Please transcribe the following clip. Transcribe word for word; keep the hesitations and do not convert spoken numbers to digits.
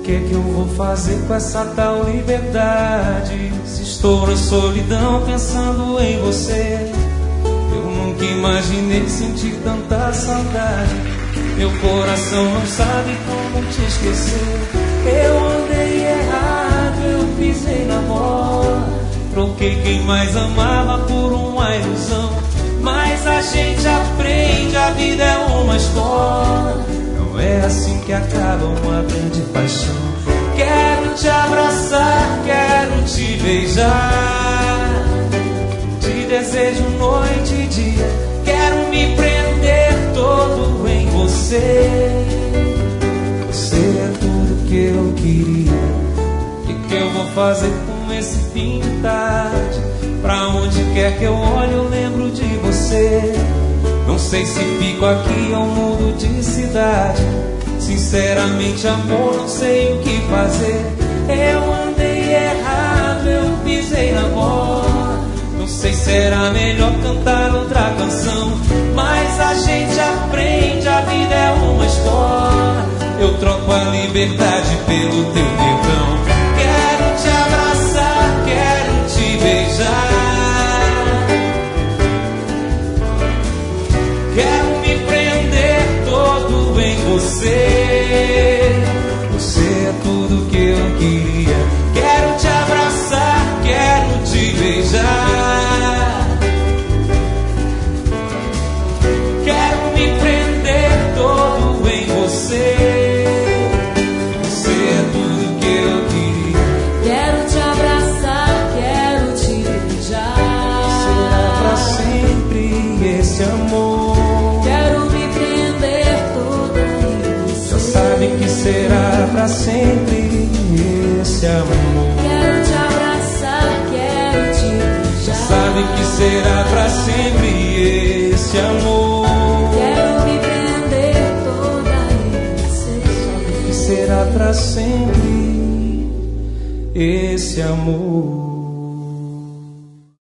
que que eu vou fazer com essa tal liberdade? Se estou na solidão pensando em você, eu nunca imaginei sentir tanta saudade. Meu coração não sabe como te esquecer. Eu andei errado, eu pisei na bola, troquei quem mais amava por uma ilusão. Mas a gente aprende, a vida é uma escola. Não é assim que acaba uma grande paixão. Quero te abraçar, quero te beijar, te desejo noite e dia. Quero me prender todo em você. Você é tudo que eu queria. O que, que eu vou fazer com esse fim de tarde? Pra onde quer que eu olhe eu lembro de você. Não sei se fico aqui ou mudo de cidade. Sinceramente, amor, não sei o que fazer. Eu andei errado, eu pisei na bola. Não sei se era melhor cantar outra canção. Mas a gente aprende, a vida é uma escola. Eu troco a liberdade pelo teu perdão. Quero te abraçar, quero te beijar, quero me prender todo em você. Você é tudo que eu queria. Quero te abraçar, quero te beijar, quero me prender todo em você. Você é tudo que eu queria. Quero te abraçar, quero te beijar. Será pra sempre esse amor. Quero me prender toda em você. Já sabe que será pra sempre esse amor. Quero te abraçar, quero te beijar. Já sabe que será pra sempre esse amor. Quero me prender toda em você. Sabe que será pra sempre esse amor.